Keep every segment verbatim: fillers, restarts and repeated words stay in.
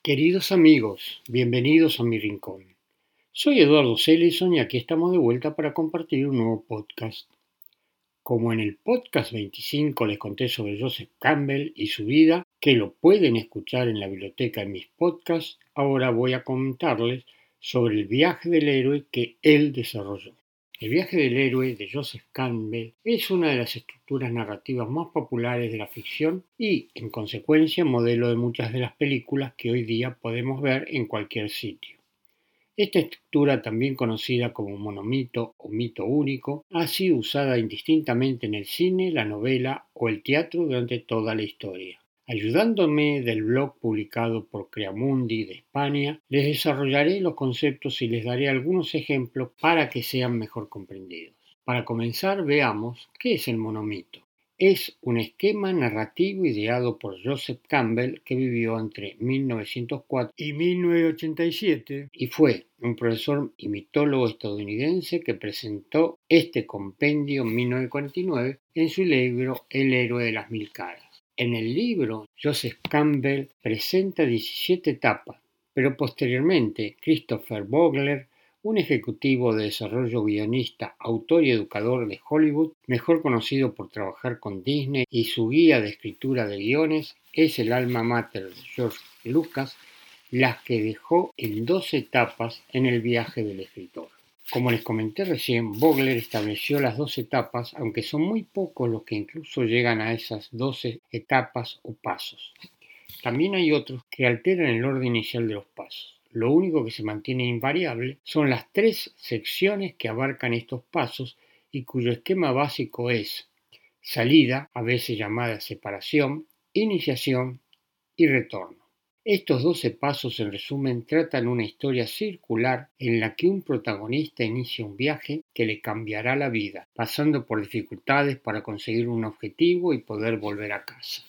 Queridos amigos, bienvenidos a mi rincón. Soy Eduardo Selison y aquí estamos de vuelta para compartir un nuevo podcast. Como en el podcast veinticinco les conté sobre Joseph Campbell y su vida, que lo pueden escuchar en la biblioteca de mis podcasts, ahora voy a comentarles sobre el viaje del héroe que él desarrolló. El viaje del héroe de Joseph Campbell es una de las estructuras narrativas más populares de la ficción y, en consecuencia, modelo de muchas de las películas que hoy día podemos ver en cualquier sitio. Esta estructura, también conocida como monomito o mito único, ha sido usada indistintamente en el cine, la novela o el teatro durante toda la historia. Ayudándome del blog publicado por Creamundi de España, les desarrollaré los conceptos y les daré algunos ejemplos para que sean mejor comprendidos. Para comenzar, veamos qué es el monomito. Es un esquema narrativo ideado por Joseph Campbell, que vivió entre mil novecientos cuatro y mil novecientos ochenta y siete y fue un profesor y mitólogo estadounidense que presentó este compendio en mil novecientos cuarenta y nueve en su libro El héroe de las mil caras. En el libro, Joseph Campbell presenta diecisiete etapas, pero posteriormente Christopher Vogler, un ejecutivo de desarrollo, guionista, autor y educador de Hollywood, mejor conocido por trabajar con Disney y su guía de escritura de guiones, es el alma mater de George Lucas, las que dejó en doce etapas en el viaje del escritor. Como les comenté recién, Vogler estableció las doce etapas, aunque son muy pocos los que incluso llegan a esas doce etapas o pasos. También hay otros que alteran el orden inicial de los pasos. Lo único que se mantiene invariable son las tres secciones que abarcan estos pasos y cuyo esquema básico es salida, a veces llamada separación, iniciación y retorno. Estos doce pasos, en resumen, tratan una historia circular en la que un protagonista inicia un viaje que le cambiará la vida, pasando por dificultades para conseguir un objetivo y poder volver a casa.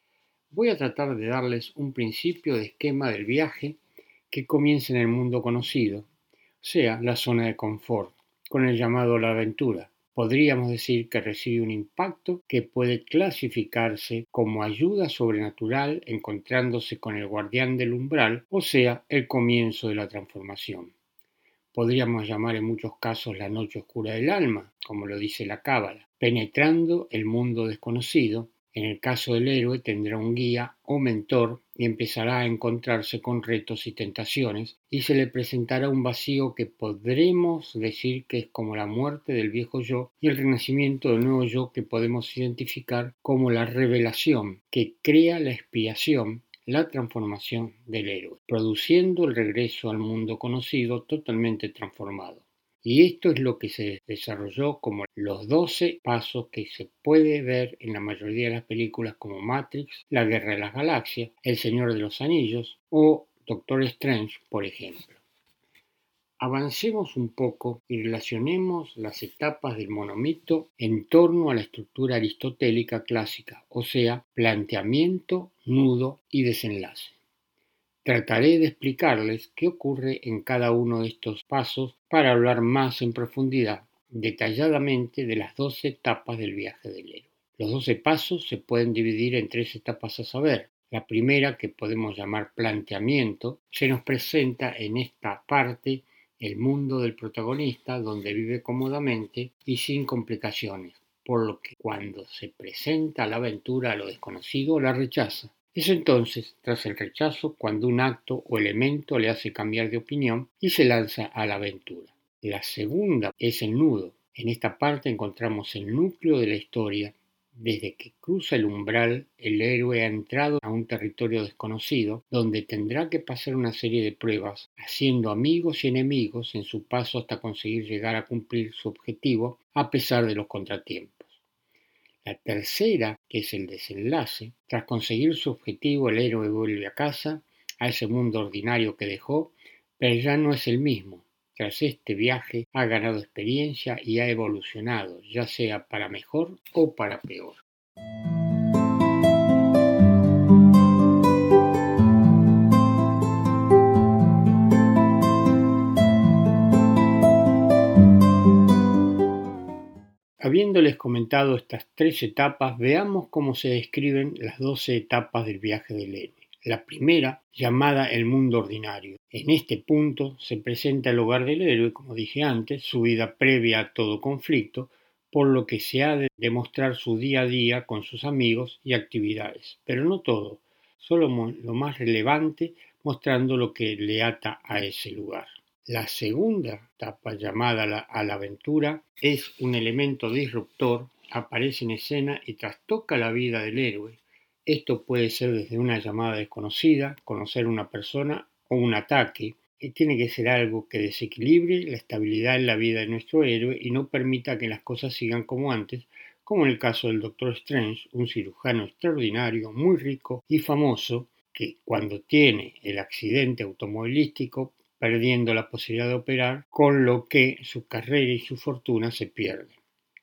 Voy a tratar de darles un principio de esquema del viaje que comienza en el mundo conocido, o sea, la zona de confort, con el llamado a la aventura. Podríamos decir que recibe un impacto que puede clasificarse como ayuda sobrenatural encontrándose con el guardián del umbral, o sea, el comienzo de la transformación. Podríamos llamar en muchos casos la noche oscura del alma, como lo dice la Cábala, penetrando el mundo desconocido. En el caso del héroe tendrá un guía o mentor y empezará a encontrarse con retos y tentaciones y se le presentará un vacío que podremos decir que es como la muerte del viejo yo y el renacimiento del nuevo yo que podemos identificar como la revelación que crea la expiación, la transformación del héroe, produciendo el regreso al mundo conocido totalmente transformado. Y esto es lo que se desarrolló como los doce pasos que se puede ver en la mayoría de las películas como Matrix, La Guerra de las Galaxias, El Señor de los Anillos o Doctor Strange, por ejemplo. Avancemos un poco y relacionemos las etapas del monomito en torno a la estructura aristotélica clásica, o sea, planteamiento, nudo y desenlace. Trataré de explicarles qué ocurre en cada uno de estos pasos para hablar más en profundidad, detalladamente, de las doce etapas del viaje del héroe. Los doce pasos se pueden dividir en tres etapas a saber. La primera, que podemos llamar planteamiento, se nos presenta en esta parte el mundo del protagonista, donde vive cómodamente y sin complicaciones, por lo que cuando se presenta la aventura a lo desconocido la rechaza. Es entonces, tras el rechazo, cuando un acto o elemento le hace cambiar de opinión y se lanza a la aventura. La segunda es el nudo. En esta parte encontramos el núcleo de la historia. Desde que cruza el umbral, el héroe ha entrado a un territorio desconocido, donde tendrá que pasar una serie de pruebas, haciendo amigos y enemigos en su paso hasta conseguir llegar a cumplir su objetivo, a pesar de los contratiempos. La tercera, que es el desenlace, tras conseguir su objetivo, el héroe vuelve a casa, a ese mundo ordinario que dejó, pero ya no es el mismo. Tras este viaje ha ganado experiencia y ha evolucionado, ya sea para mejor o para peor. Habiéndoles comentado estas tres etapas, veamos cómo se describen las doce etapas del viaje del héroe. La primera, llamada el mundo ordinario. En este punto se presenta el hogar del héroe, como dije antes, su vida previa a todo conflicto, por lo que se ha de demostrar su día a día con sus amigos y actividades. Pero no todo, solo lo más relevante, mostrando lo que le ata a ese lugar. La segunda etapa, llamada la, a la aventura, es un elemento disruptor, aparece en escena y trastoca la vida del héroe. Esto puede ser desde una llamada desconocida, conocer a una persona o un ataque, y tiene que ser algo que desequilibre la estabilidad en la vida de nuestro héroe y no permita que las cosas sigan como antes, como en el caso del doctor Strange, un cirujano extraordinario, muy rico y famoso, que cuando tiene el accidente automovilístico, perdiendo la posibilidad de operar, con lo que su carrera y su fortuna se pierden.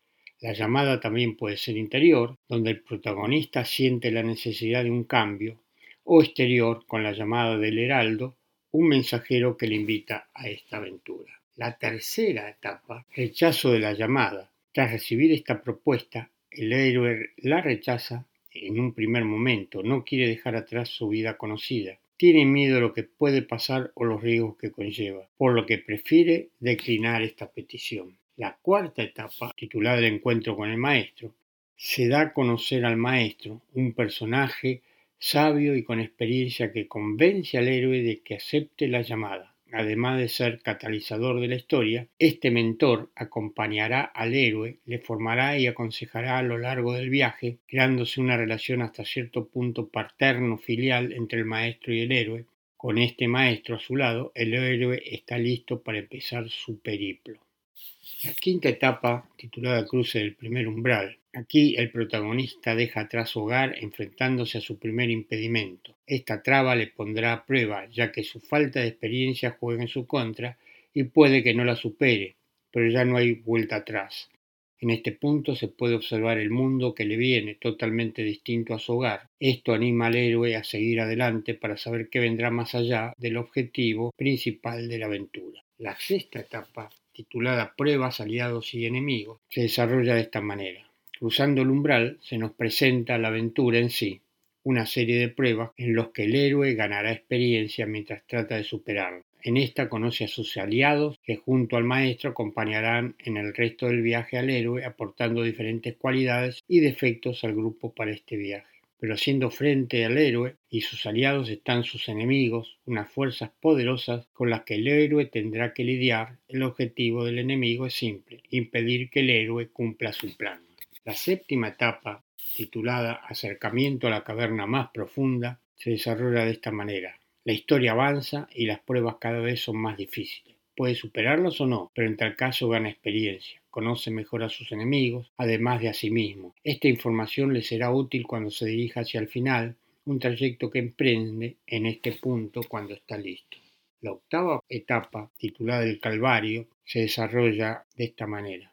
La llamada también puede ser interior, donde el protagonista siente la necesidad de un cambio, o exterior, con la llamada del heraldo, un mensajero que le invita a esta aventura. La tercera etapa, rechazo de la llamada. Tras recibir esta propuesta, el héroe la rechaza en un primer momento, no quiere dejar atrás su vida conocida. Tiene miedo a lo que puede pasar o los riesgos que conlleva, por lo que prefiere declinar esta petición. La cuarta etapa, titulada El encuentro con el maestro, se da a conocer al maestro, un personaje sabio y con experiencia que convence al héroe de que acepte la llamada. Además de ser catalizador de la historia, este mentor acompañará al héroe, le formará y aconsejará a lo largo del viaje, creándose una relación hasta cierto punto paterno-filial entre el maestro y el héroe. Con este maestro a su lado, el héroe está listo para empezar su periplo. La quinta etapa, titulada Cruce del primer umbral. Aquí el protagonista deja atrás su hogar enfrentándose a su primer impedimento. Esta traba le pondrá a prueba, ya que su falta de experiencia juega en su contra y puede que no la supere, pero ya no hay vuelta atrás. En este punto se puede observar el mundo que le viene, totalmente distinto a su hogar. Esto anima al héroe a seguir adelante para saber qué vendrá más allá del objetivo principal de la aventura. La sexta etapa, titulada Pruebas, aliados y enemigos, se desarrolla de esta manera. Cruzando el umbral se nos presenta la aventura en sí, una serie de pruebas en las que el héroe ganará experiencia mientras trata de superarla. En esta conoce a sus aliados que junto al maestro acompañarán en el resto del viaje al héroe aportando diferentes cualidades y defectos al grupo para este viaje. Pero haciendo frente al héroe y sus aliados están sus enemigos, unas fuerzas poderosas con las que el héroe tendrá que lidiar. El objetivo del enemigo es simple, impedir que el héroe cumpla su plan. La séptima etapa, titulada Acercamiento a la caverna más profunda, se desarrolla de esta manera. La historia avanza y las pruebas cada vez son más difíciles. Puede superarlas o no, pero en tal caso gana experiencia, conoce mejor a sus enemigos, además de a sí mismo. Esta información le será útil cuando se dirija hacia el final, un trayecto que emprende en este punto cuando está listo. La octava etapa, titulada El Calvario, se desarrolla de esta manera.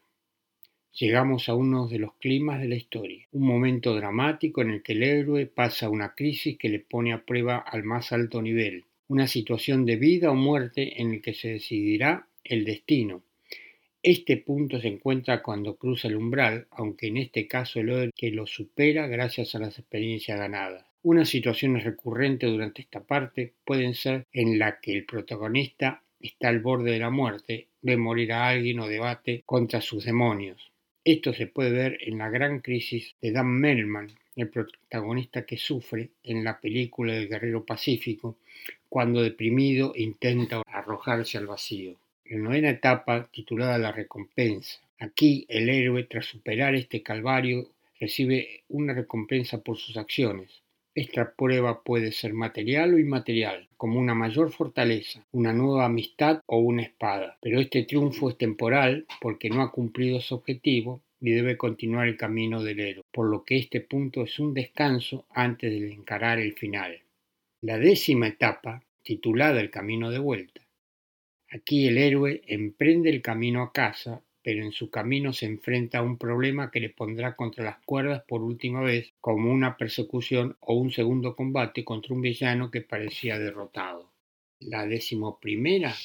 Llegamos a uno de los climas de la historia, un momento dramático en el que el héroe pasa una crisis que le pone a prueba al más alto nivel, una situación de vida o muerte en el que se decidirá el destino. Este punto se encuentra cuando cruza el umbral, aunque en este caso el héroe que lo supera gracias a las experiencias ganadas. Unas situaciones recurrentes durante esta parte pueden ser en la que el protagonista está al borde de la muerte, ve morir a alguien o debate contra sus demonios. Esto se puede ver en la gran crisis de Dan Mellman, el protagonista que sufre en la película del Guerrero Pacífico, cuando deprimido intenta arrojarse al vacío. La novena etapa, titulada La recompensa. Aquí el héroe, tras superar este calvario, recibe una recompensa por sus acciones. Esta prueba puede ser material o inmaterial, como una mayor fortaleza, una nueva amistad o una espada. Pero este triunfo es temporal porque no ha cumplido su objetivo y debe continuar el camino del héroe, por lo que este punto es un descanso antes de encarar el final. La décima etapa, titulada El camino de vuelta. Aquí el héroe emprende el camino a casa, pero en su camino se enfrenta a un problema que le pondrá contra las cuerdas por última vez, como una persecución o un segundo combate contra un villano que parecía derrotado. La decimoprimera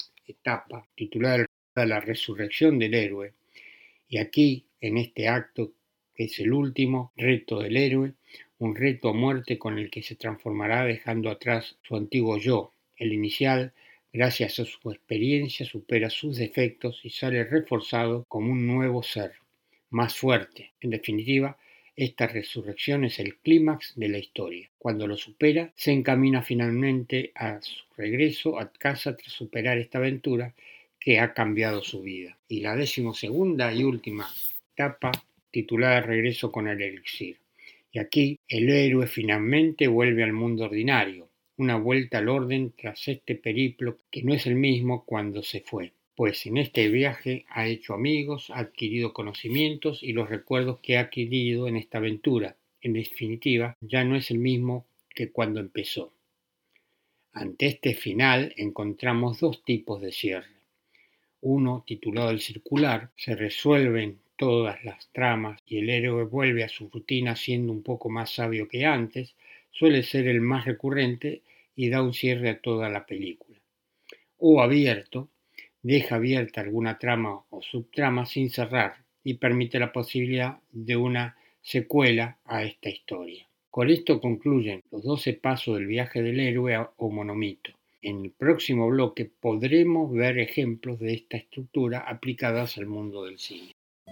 etapa, titulada La resurrección del héroe, y aquí, en este acto, que es el último reto del héroe, un reto a muerte con el que se transformará dejando atrás su antiguo yo. El inicial, gracias a su experiencia, supera sus defectos y sale reforzado como un nuevo ser, más fuerte. En definitiva, esta resurrección es el clímax de la historia. Cuando lo supera, se encamina finalmente a su regreso a casa tras superar esta aventura que ha cambiado su vida. Y la decimosegunda y última etapa, titulada Regreso con el elixir. Y aquí el héroe finalmente vuelve al mundo ordinario, una vuelta al orden tras este periplo que no es el mismo cuando se fue. Pues en este viaje ha hecho amigos, ha adquirido conocimientos y los recuerdos que ha adquirido en esta aventura, en definitiva, ya no es el mismo que cuando empezó. Ante este final encontramos dos tipos de cierre. Uno, titulado El Circular, se resuelven todas las tramas y el héroe vuelve a su rutina siendo un poco más sabio que antes, suele ser el más recurrente y da un cierre a toda la película. O Abierto, deja abierta alguna trama o subtrama sin cerrar y permite la posibilidad de una secuela a esta historia. Con esto concluyen los doce pasos del viaje del héroe a Omonomito. En el próximo bloque podremos ver ejemplos de esta estructura aplicadas al mundo del cine.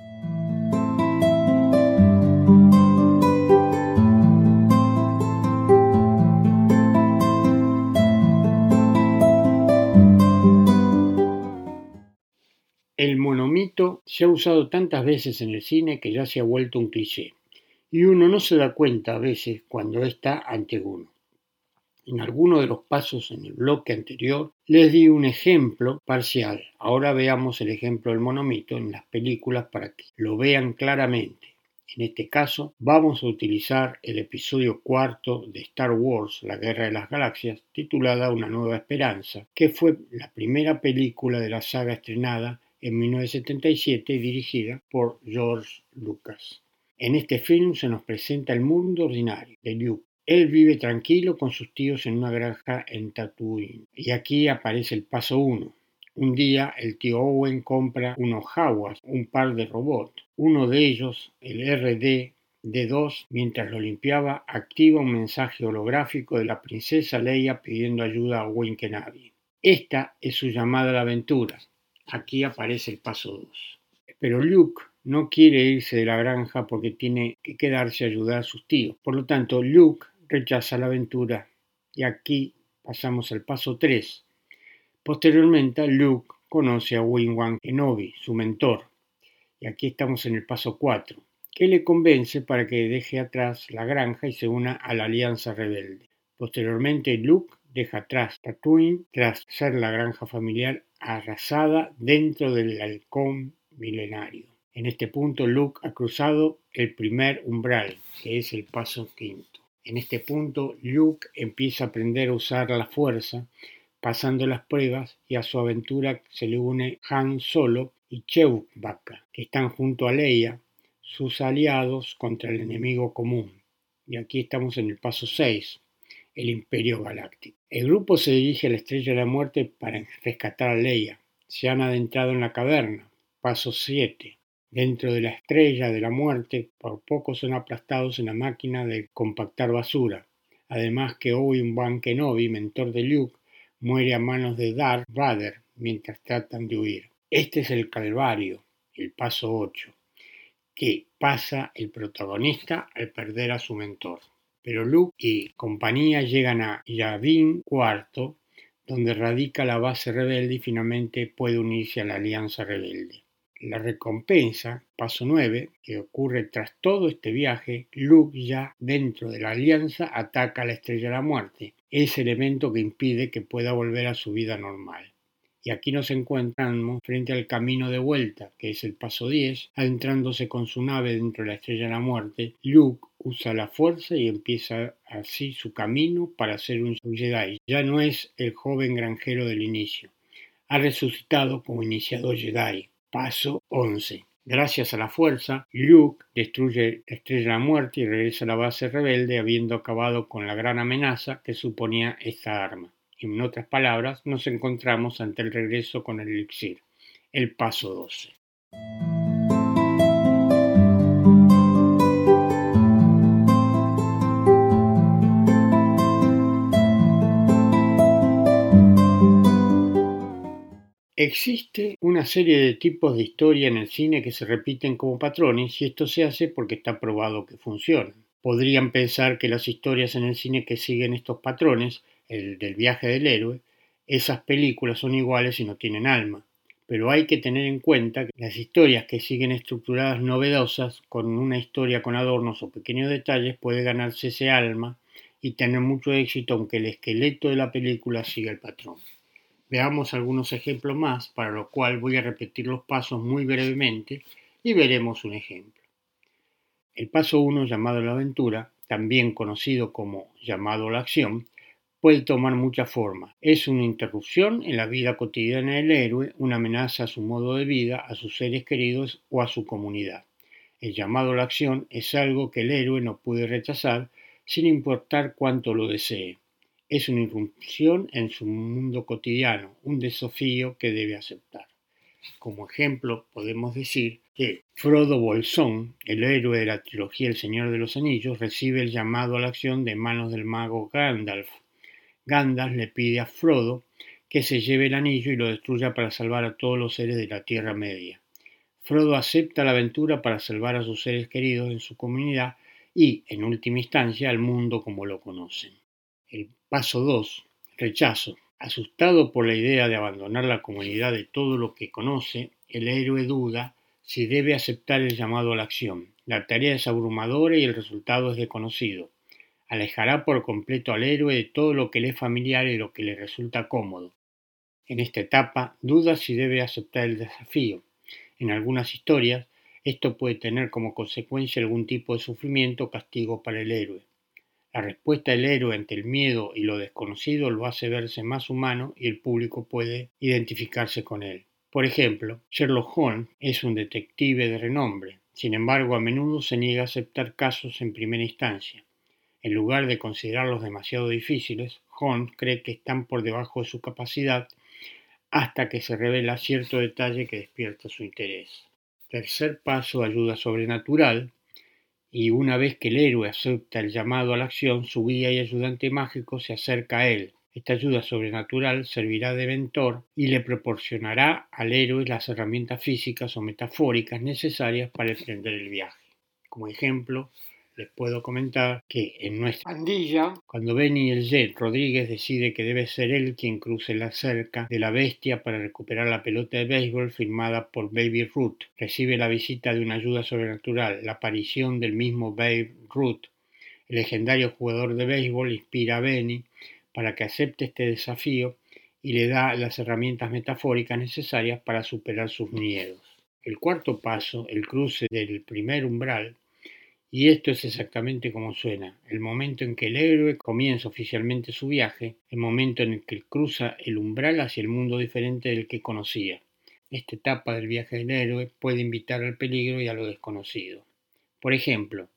El monomito se ha usado tantas veces en el cine que ya se ha vuelto un cliché, y uno no se da cuenta a veces cuando está ante uno. En alguno de los pasos en el bloque anterior les di un ejemplo parcial. Ahora veamos el ejemplo del monomito en las películas para que lo vean claramente. En este caso vamos a utilizar el episodio cuarto de Star Wars, La Guerra de las Galaxias, titulada Una Nueva Esperanza, que fue la primera película de la saga estrenada en mil novecientos setenta y siete y dirigida por George Lucas. En este film se nos presenta el mundo ordinario de Luke. Él vive tranquilo con sus tíos en una granja en Tatooine. Y aquí aparece el paso uno. Un día el tío Owen compra unos Jawas, un par de robots. Uno de ellos, el R D D dos, mientras lo limpiaba, activa un mensaje holográfico de la princesa Leia pidiendo ayuda a Owen Kenobi. Esta es su llamada a la aventura. Aquí aparece el paso dos. Pero Luke no quiere irse de la granja porque tiene que quedarse a ayudar a sus tíos. Por lo tanto, Luke rechaza la aventura. Y aquí pasamos al paso tres. Posteriormente, Luke conoce a Obi-Wan Kenobi, su mentor. Y aquí estamos en el paso cuatro, que le convence para que deje atrás la granja y se una a la Alianza Rebelde. Posteriormente, Luke deja atrás Tatooine tras ser la granja familiar arrasada dentro del halcón milenario. En este punto, Luke ha cruzado el primer umbral, que es el paso quinto. En este punto, Luke empieza a aprender a usar la fuerza, pasando las pruebas, y a su aventura se le une Han Solo y Chewbacca, que están junto a Leia, sus aliados contra el enemigo común. Y aquí estamos en el paso seis, el Imperio Galáctico. El grupo se dirige a la Estrella de la Muerte para rescatar a Leia. Se han adentrado en la caverna. Paso siete. Dentro de la Estrella de la Muerte, por poco son aplastados en la máquina de compactar basura. Además que Obi-Wan Kenobi, mentor de Luke, muere a manos de Darth Vader mientras tratan de huir. Este es el calvario, el paso ocho, que pasa el protagonista al perder a su mentor. Pero Luke y compañía llegan a Yavin cuarto, donde radica la base rebelde y finalmente puede unirse a la Alianza Rebelde. La recompensa, paso nueve, que ocurre tras todo este viaje, Luke ya dentro de la Alianza ataca a la Estrella de la Muerte, ese elemento que impide que pueda volver a su vida normal. Y aquí nos encontramos frente al camino de vuelta, que es el paso diez, adentrándose con su nave dentro de la Estrella de la Muerte. Luke usa la fuerza y empieza así su camino para ser un Jedi. Ya no es el joven granjero del inicio. Ha resucitado como iniciador Jedi. Paso once. Gracias a la fuerza, Luke destruye la Estrella de la Muerte y regresa a la base rebelde habiendo acabado con la gran amenaza que suponía esta arma. En otras palabras, nos encontramos ante el regreso con el elixir, el paso doce. Existe una serie de tipos de historia en el cine que se repiten como patrones y esto se hace porque está probado que funcionan. Podrían pensar que las historias en el cine que siguen estos patrones, el del viaje del héroe, esas películas son iguales y no tienen alma. Pero hay que tener en cuenta que las historias que siguen estructuradas novedosas, con una historia con adornos o pequeños detalles, puede ganarse ese alma y tener mucho éxito aunque el esqueleto de la película siga el patrón. Veamos algunos ejemplos más, para lo cual voy a repetir los pasos muy brevemente y veremos un ejemplo. El paso uno, llamado la aventura, también conocido como llamado la acción, puede tomar muchas formas. Es una interrupción en la vida cotidiana del héroe, una amenaza a su modo de vida, a sus seres queridos o a su comunidad. El llamado a la acción es algo que el héroe no puede rechazar sin importar cuánto lo desee. Es una irrupción en su mundo cotidiano, un desafío que debe aceptar. Como ejemplo, podemos decir que Frodo Bolsón, el héroe de la trilogía El Señor de los Anillos, recibe el llamado a la acción de manos del mago Gandalf. Gandalf le pide a Frodo que se lleve el anillo y lo destruya para salvar a todos los seres de la Tierra Media. Frodo acepta la aventura para salvar a sus seres queridos en su comunidad y, en última instancia, al mundo como lo conocen. El paso dos. Rechazo. Asustado por la idea de abandonar la comunidad de todo lo que conoce, el héroe duda si debe aceptar el llamado a la acción. La tarea es abrumadora y el resultado es desconocido. Alejará por completo al héroe de todo lo que le es familiar y lo que le resulta cómodo. En esta etapa, duda si debe aceptar el desafío. En algunas historias, esto puede tener como consecuencia algún tipo de sufrimiento o castigo para el héroe. La respuesta del héroe ante el miedo y lo desconocido lo hace verse más humano y el público puede identificarse con él. Por ejemplo, Sherlock Holmes es un detective de renombre, sin embargo a menudo se niega a aceptar casos en primera instancia. En lugar de considerarlos demasiado difíciles, Holmes cree que están por debajo de su capacidad hasta que se revela cierto detalle que despierta su interés. Tercer paso, ayuda sobrenatural. Y una vez que el héroe acepta el llamado a la acción, su guía y ayudante mágico se acerca a él. Esta ayuda sobrenatural servirá de mentor y le proporcionará al héroe las herramientas físicas o metafóricas necesarias para emprender el viaje. Como ejemplo, les puedo comentar que en nuestra pandilla, cuando Benny el Jet Rodríguez decide que debe ser él quien cruce la cerca de la bestia para recuperar la pelota de béisbol firmada por Baby Ruth, recibe la visita de una ayuda sobrenatural, la aparición del mismo Babe Ruth. El legendario jugador de béisbol inspira a Benny para que acepte este desafío y le da las herramientas metafóricas necesarias para superar sus miedos. El cuarto paso, el cruce del primer umbral. Y esto es exactamente como suena, el momento en que el héroe comienza oficialmente su viaje, el momento en el que cruza el umbral hacia el mundo diferente del que conocía. Esta etapa del viaje del héroe puede invitar al peligro y a lo desconocido. Por ejemplo,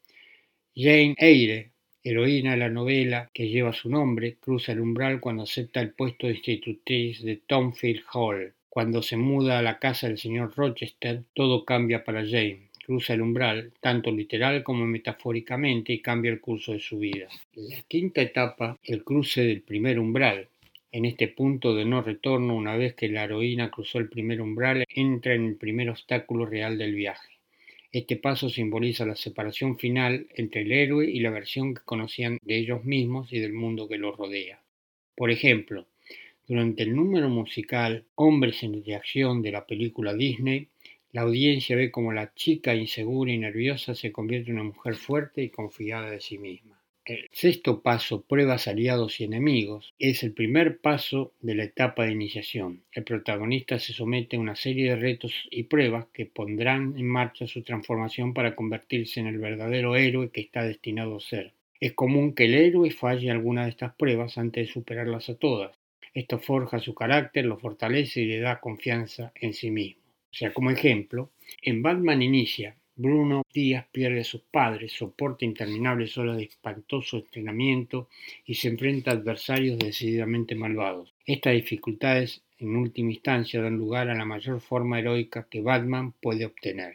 Jane Eyre, heroína de la novela que lleva su nombre, cruza el umbral cuando acepta el puesto de institutriz de Thornfield Hall. Cuando se muda a la casa del señor Rochester, todo cambia para Jane. Cruza el umbral, tanto literal como metafóricamente, y cambia el curso de su vida. La quinta etapa, el cruce del primer umbral. En este punto de no retorno, una vez que la heroína cruzó el primer umbral, entra en el primer obstáculo real del viaje. Este paso simboliza la separación final entre el héroe y la versión que conocían de ellos mismos y del mundo que los rodea. Por ejemplo, durante el número musical Hombres de Acción de la película Disney, la audiencia ve cómo la chica insegura y nerviosa se convierte en una mujer fuerte y confiada de sí misma. El sexto paso, pruebas, aliados y enemigos, es el primer paso de la etapa de iniciación. El protagonista se somete a una serie de retos y pruebas que pondrán en marcha su transformación para convertirse en el verdadero héroe que está destinado a ser. Es común que el héroe falle alguna de estas pruebas antes de superarlas a todas. Esto forja su carácter, lo fortalece y le da confianza en sí mismo. O sea, como ejemplo, en Batman Inicia, Bruno Díaz pierde a sus padres, soporta interminables horas de espantoso entrenamiento y se enfrenta a adversarios decididamente malvados. Estas dificultades, en última instancia, dan lugar a la mayor forma heroica que Batman puede obtener.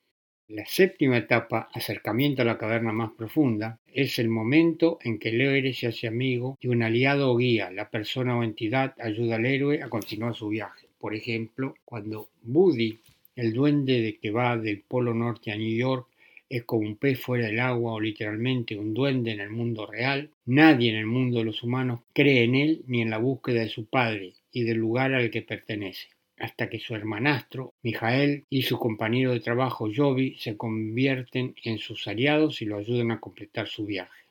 La séptima etapa, acercamiento a la caverna más profunda, es el momento en que el héroe se hace amigo de un aliado o guía. La persona o entidad ayuda al héroe a continuar su viaje. Por ejemplo, cuando Woody, el duende de que va del Polo Norte a New York, es como un pez fuera del agua o literalmente un duende en el mundo real, nadie en el mundo de los humanos cree en él ni en la búsqueda de su padre y del lugar al que pertenece, hasta que su hermanastro, Mijael, y su compañero de trabajo, Jovi, se convierten en sus aliados y lo ayudan a completar su viaje.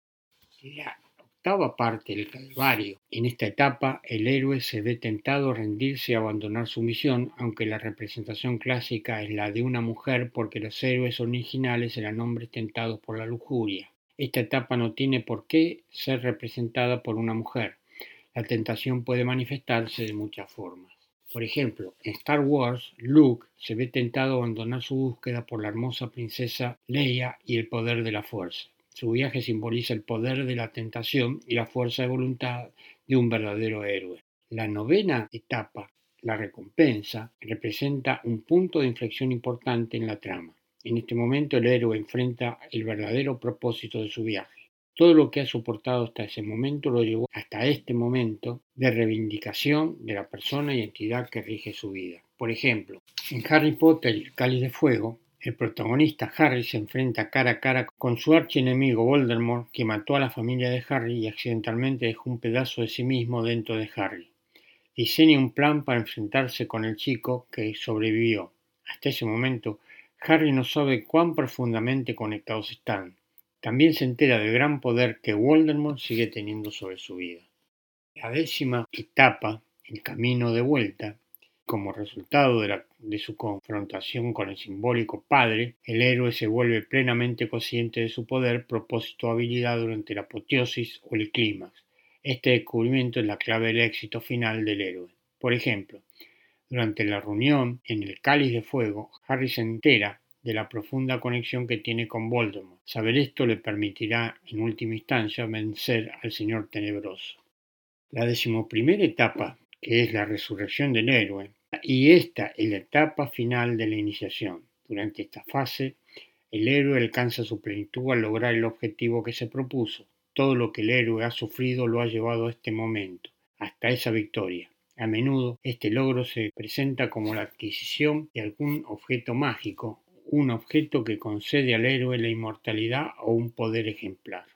La octava parte del Calvario. En esta etapa, el héroe se ve tentado a rendirse y abandonar su misión, aunque la representación clásica es la de una mujer porque los héroes originales eran hombres tentados por la lujuria. Esta etapa no tiene por qué ser representada por una mujer. La tentación puede manifestarse de muchas formas. Por ejemplo, en Star Wars, Luke se ve tentado a abandonar su búsqueda por la hermosa princesa Leia y el poder de la fuerza. Su viaje simboliza el poder de la tentación y la fuerza de voluntad de un verdadero héroe. La novena etapa, la recompensa, representa un punto de inflexión importante en la trama. En este momento el héroe enfrenta el verdadero propósito de su viaje. Todo lo que ha soportado hasta ese momento lo llevó hasta este momento de reivindicación de la persona y entidad que rige su vida. Por ejemplo, en Harry Potter y el Cáliz de Fuego, el protagonista Harry se enfrenta cara a cara con su archienemigo Voldemort, que mató a la familia de Harry y accidentalmente dejó un pedazo de sí mismo dentro de Harry. Diseña un plan para enfrentarse con el chico que sobrevivió. Hasta ese momento, Harry no sabe cuán profundamente conectados están. También se entera del gran poder que Voldemort sigue teniendo sobre su vida. La décima etapa, el camino de vuelta, como resultado de, la, de su confrontación con el simbólico padre, el héroe se vuelve plenamente consciente de su poder, propósito o habilidad durante la apoteosis o el clímax. Este descubrimiento es la clave del éxito final del héroe. Por ejemplo, durante la reunión en el Cáliz de Fuego, Harry se entera de la profunda conexión que tiene con Voldemort. Saber esto le permitirá, en última instancia, vencer al Señor Tenebroso. La decimoprimera etapa, que es la resurrección del héroe, y esta es la etapa final de la iniciación. Durante esta fase, el héroe alcanza su plenitud al lograr el objetivo que se propuso. Todo lo que el héroe ha sufrido lo ha llevado a este momento, hasta esa victoria. A menudo, este logro se presenta como la adquisición de algún objeto mágico, un objeto que concede al héroe la inmortalidad o un poder ejemplar.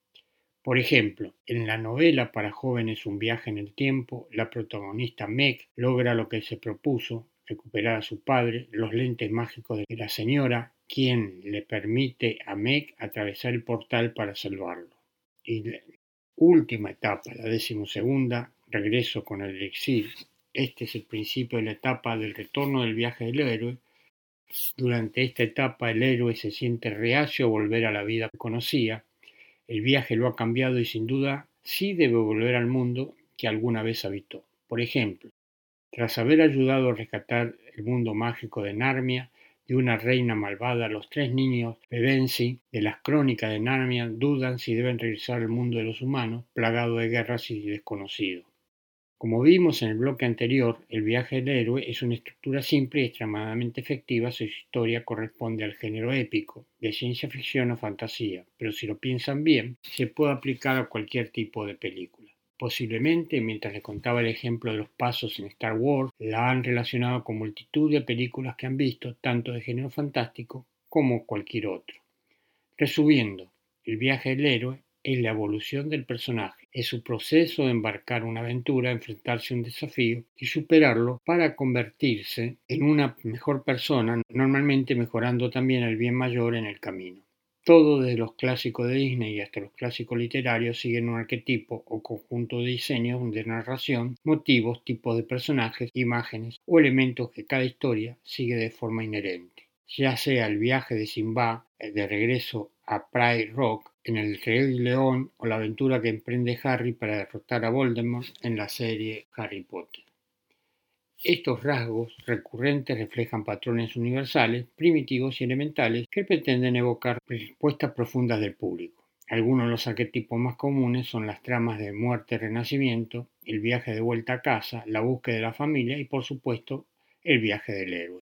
Por ejemplo, en la novela para jóvenes Un viaje en el tiempo, la protagonista Meg logra lo que se propuso, recuperar a su padre, los lentes mágicos de la señora, quien le permite a Meg atravesar el portal para salvarlo. Y la última etapa, la decimosegunda, regreso con el elixir. Este es el principio de la etapa del retorno del viaje del héroe. Durante esta etapa el héroe se siente reacio a volver a la vida que conocía. El viaje lo ha cambiado y sin duda sí debe volver al mundo que alguna vez habitó. Por ejemplo, tras haber ayudado a rescatar el mundo mágico de Narnia de una reina malvada, los tres niños Pevensie de las crónicas de Narnia dudan si deben regresar al mundo de los humanos, plagado de guerras y desconocidos. Como vimos en el bloque anterior, el viaje del héroe es una estructura simple y extremadamente efectiva si su historia corresponde al género épico, de ciencia ficción o fantasía, pero si lo piensan bien, se puede aplicar a cualquier tipo de película. Posiblemente, mientras les contaba el ejemplo de los pasos en Star Wars, la han relacionado con multitud de películas que han visto, tanto de género fantástico como cualquier otro. Resumiendo, el viaje del héroe es la evolución del personaje, es su proceso de embarcar una aventura, enfrentarse a un desafío y superarlo para convertirse en una mejor persona, normalmente mejorando también el bien mayor en el camino. Todo desde los clásicos de Disney hasta los clásicos literarios siguen un arquetipo o conjunto de diseños de narración, motivos, tipos de personajes, imágenes o elementos que cada historia sigue de forma inherente. Ya sea el viaje de Simba de regreso a Pride Rock en El Rey León o la aventura que emprende Harry para derrotar a Voldemort en la serie Harry Potter. Estos rasgos recurrentes reflejan patrones universales, primitivos y elementales que pretenden evocar respuestas profundas del público. Algunos de los arquetipos más comunes son las tramas de muerte y renacimiento, el viaje de vuelta a casa, la búsqueda de la familia y, por supuesto, el viaje del héroe.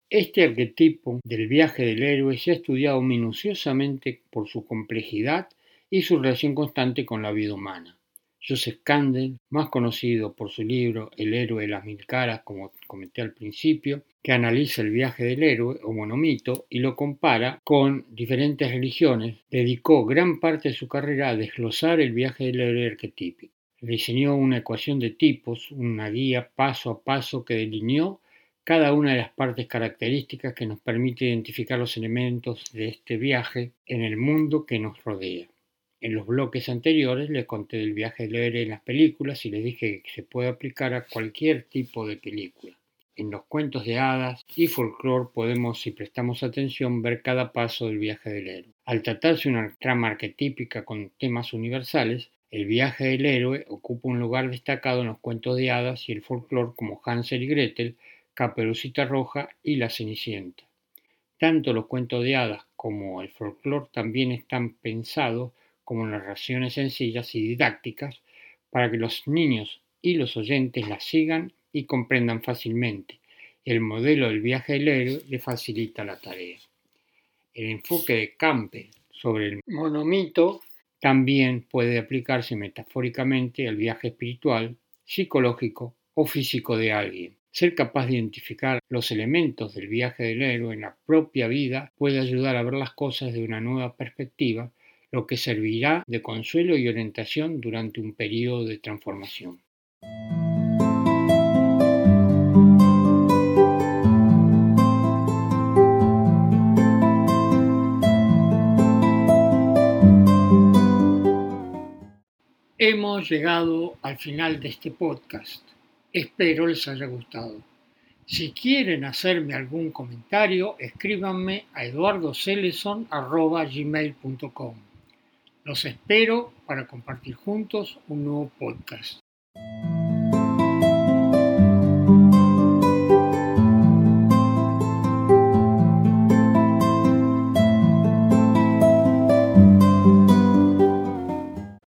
Este arquetipo del viaje del héroe se ha estudiado minuciosamente por su complejidad y su relación constante con la vida humana. Joseph Campbell, más conocido por su libro El héroe de las mil caras, como comenté al principio, que analiza el viaje del héroe o monomito y lo compara con diferentes religiones, dedicó gran parte de su carrera a desglosar el viaje del héroe arquetípico. Diseñó una ecuación de tipos, una guía paso a paso que delineó cada una de las partes características que nos permite identificar los elementos de este viaje en el mundo que nos rodea. En los bloques anteriores les conté del viaje del héroe en las películas y les dije que se puede aplicar a cualquier tipo de película. En los cuentos de hadas y folclore podemos, si prestamos atención, ver cada paso del viaje del héroe. Al tratarse de una trama arquetípica con temas universales, el viaje del héroe ocupa un lugar destacado en los cuentos de hadas y el folclore como Hansel y Gretel, Caperucita Roja y La Cenicienta. Tanto los cuentos de hadas como el folclore también están pensados como narraciones sencillas y didácticas para que los niños y los oyentes las sigan y comprendan fácilmente. El modelo del viaje del héroe le facilita la tarea. El enfoque de Campbell sobre el monomito también puede aplicarse metafóricamente al viaje espiritual, psicológico o físico de alguien. Ser capaz de identificar los elementos del viaje del héroe en la propia vida puede ayudar a ver las cosas de una nueva perspectiva, lo que servirá de consuelo y orientación durante un periodo de transformación. Hemos llegado al final de este podcast. Espero les haya gustado. Si quieren hacerme algún comentario, escríbanme a eduardo celeson arroba gmail punto com. Los espero para compartir juntos un nuevo podcast.